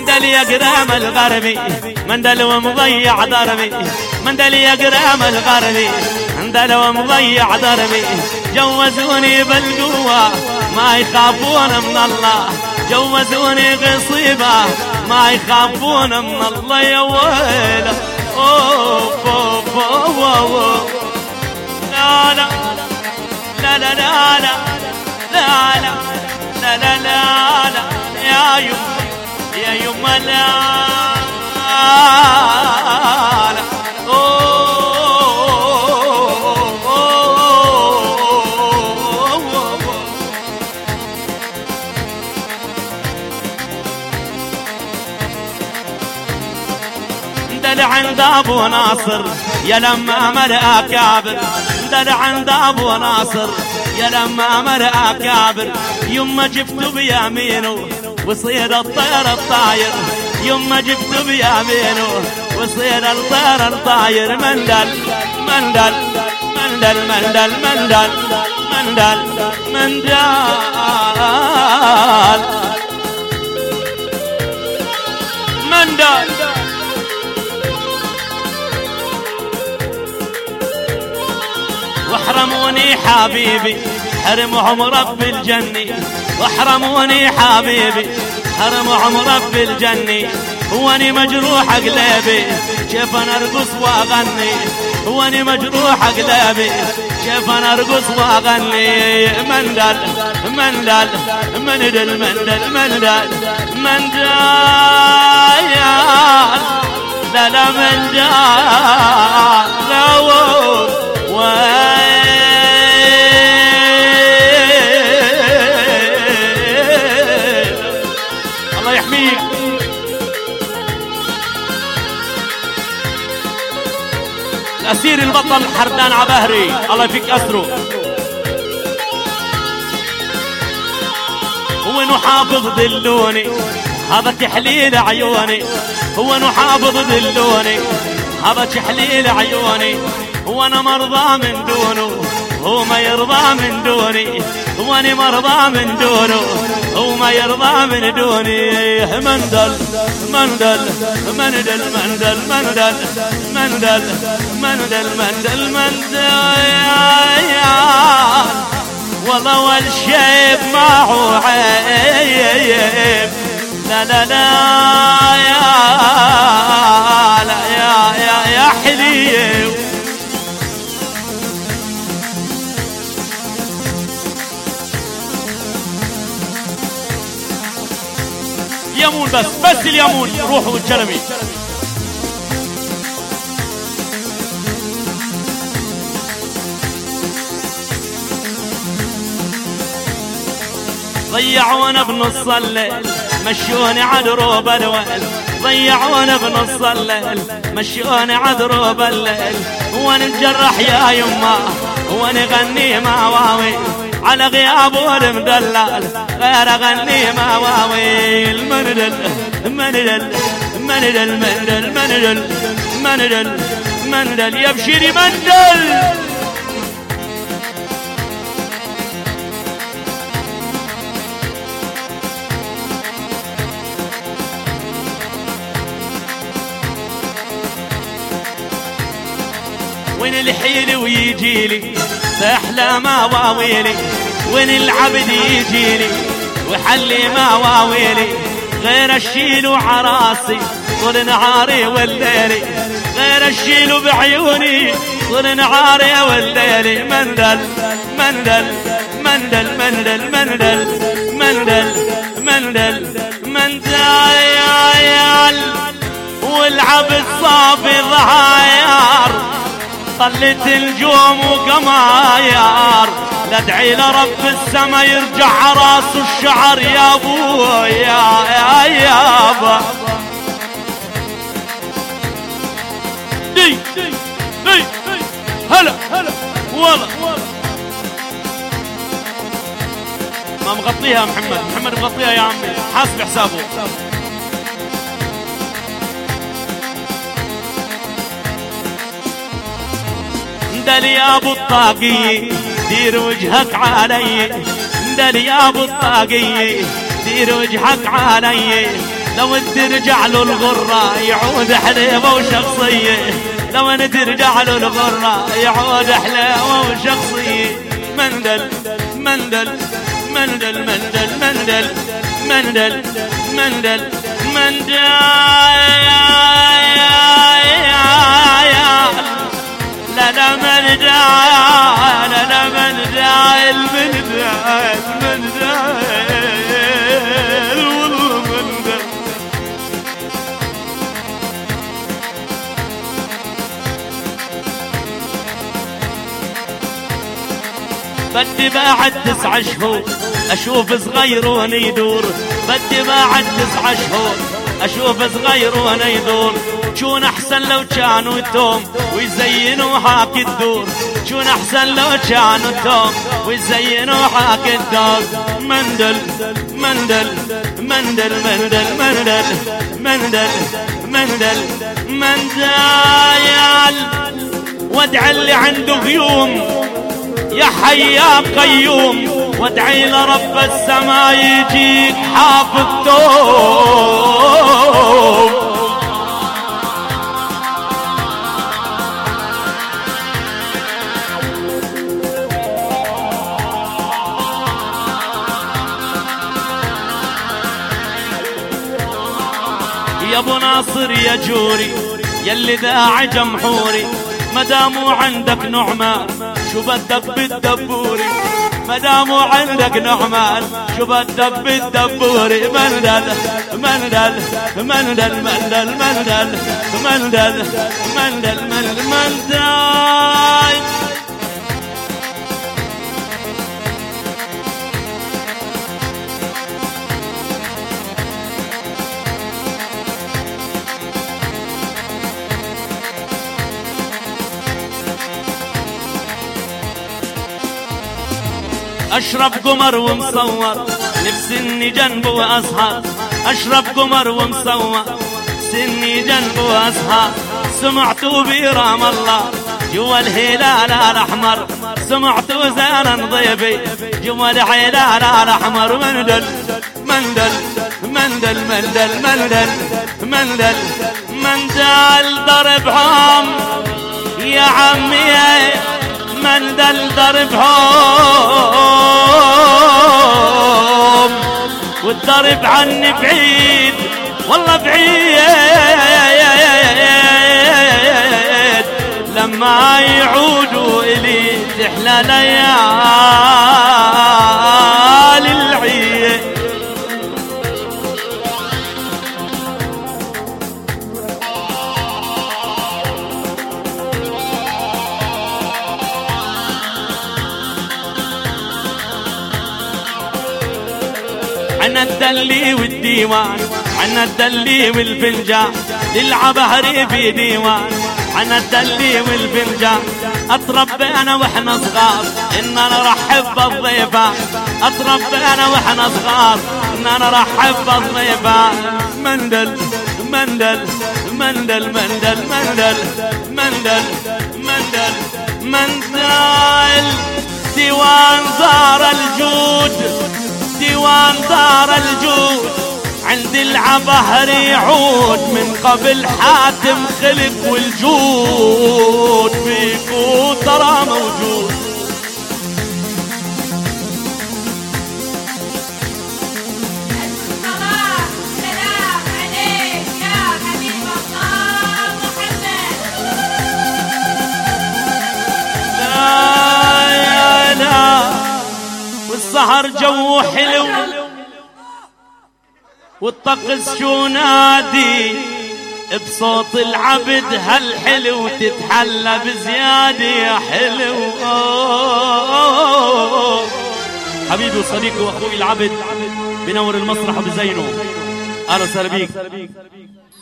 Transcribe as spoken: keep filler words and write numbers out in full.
مندل يا قرام الغربي مندل ومضيع دربي مندل يا قرام الغربي مندل ومضيع دربي جوزوني بالقوة ما يخافون من الله جوزوني غصيبة ما يخافون من الله يا ويله أوف أوف أوف لا لا لا لا لا لا لا لا لا لا لا يا يم يا يم لا لا دل عند ابو ناصر يا لما ملأ كابر دل عند ابو ناصر يا لما ملأ كابر يما جبت بيمينه وصير الطير الطاير يما جبت بيمينه وصير الطير الطاير مندل مندل مندل مندل مندل مندل مندل مندل واحرموني حبيبي حرمهم رب الجنة واحرموني حبيبي حرمهم رب الجنة واني مجروح قلبي كيف انا ارقص واغني واني مجروح قلبي كيف انا ارقص واغني مندل مندل مندل مندل مندل مندل لا لا مندل لا الله يحميك الأسير البطل حردان عبهري الله يفك أسره هو نحافظ دلوني هذا تحليل عيوني هو نحافظ دلوني هذا تحليل عيوني وانا مرضى من دونه هو ما يرضى من دوني وانا مرضى من دونه هو ما يرضى من دوني مندل مندل مندل مندل مندل مندل مندل مندل مندل والله والشيب ما هو عيب لا لا لا يا لا يا يا يا حليب يمون بس بس اليمون روحوا الجرمي ضيعونا بنص الليل مشوني عدروب الويل ضيعونا بنص الليل مشوني عدروب الليل وانا نجرح يا يما وانا غني مواويل على غياب المدلل غير اغني مواويل مندل مندل مندل مندل مندل مندل مندل يبشري مندل وين الحيل ويجيلي تحلى مواويلي وين العبد يجيلي وحلي مواويلي غير الشيل وعراسي طول نهاري والليلي غير الشيل بعيوني طول نهاري والليلي مندل مندل مندل مندل مندل مندل مندل مندل يا والعبد صافي ضهايار طلت الجوم وقمايار لادعي لرب السما يرجع راس الشعر يا ابويا يا يابا دي دي دي هلا هلا والله ما مغطيها محمد محمد مغطيها يا عمي حاسب حسابه دل يا ابو الطاقية دير وجهك علي دل يا ابو الطاقية دير وجهك علي لو ترجع له الغرة يعود حليوة وشخصية، لو ان ترجع له الغرة يعود حليوة وشخصية. مندل مندل مندل مندل مندل مندل مندل مندل لا لا مندل لا لا مندل مندل مندل بدي بعد تسع شهور اشوف صغيرون يدور، بدي بعد تسع شهور اشوف صغيرون يدور. شون احسن لو كانوا توم ويزينوا حاك الدور، شون احسن لو كانوا توم ويزينوا حاك الدور. مندل مندل مندل مندل مندل مندل مندل مندل وادعى اللي عنده غيوم يا حي يا قيوم، وادعي لرب السما يجيك حافظ توم. يا ابو ناصر يا جوري يلي داعي جمحوري، مدامو عندك نعمان شو بدك بالدبوري، مدامو عندك نعمان شو بدك بالدبوري. مندل مندل مندل مندل مندل مندل مندل مندل مندل اشرب قمر ومصور نفسي اني جنبه واسهر، اشرب قمر ومصور سني جنبه واسهر. سمعتوا بيرام الله جوا الهلال الاحمر، سمعتوا زانا ضيفي جوا الهلال الاحمر. مندل مندل مندل مندل مندل مندل مندل ضربهم يا عمي، مندل ضربهم والضرب عني بعيد والله بعيد، لما يعودوا إلي تحلى ليالي العيد. عنا الدلي والديوان، عنا الدلي والفنجان، للعبهري في ديوان. عنا الدلي والفنجان اتربينا واحنا صغار اننا نرحب بالضيفان، اتربينا واحنا صغار اننا نرحب بالضيفان. مندل مندل مندل مندل مندل مندل مندل مندل ديوان دار الجود، ديوان دار الجود عند العبهري يعود من قبل حاتم خلق والجود فيكو ترى موجود. الصلاة سلام عليك يا حبيب الله محمد. لا يا لا والسهر جو حلو والطقس شو نادي بصوت العبد هالحلو، تتحلى بزيادة يا حلو. حبيبي وصديقي واخوي العبد بنور المسرح وبزينه. اهلا وسهلا بيك.